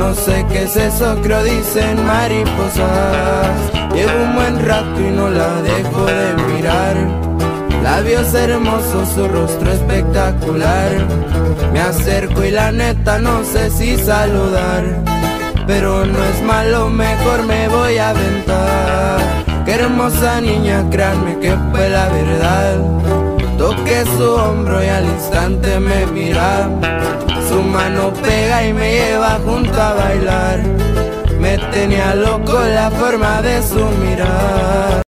No sé qué es eso, creo dicen mariposas. Llevo un buen rato y no la dejo de mirar. Labios hermosos, su rostro espectacular. Me acerco y la neta no sé si saludar, pero no es malo, mejor me voy a aventar. Qué hermosa niña, créanme que fue la verdad. Toqué su hombro y al instante me mira. Su mano pega y me lleva junto a bailar. Me tenía loco la forma de su mirar.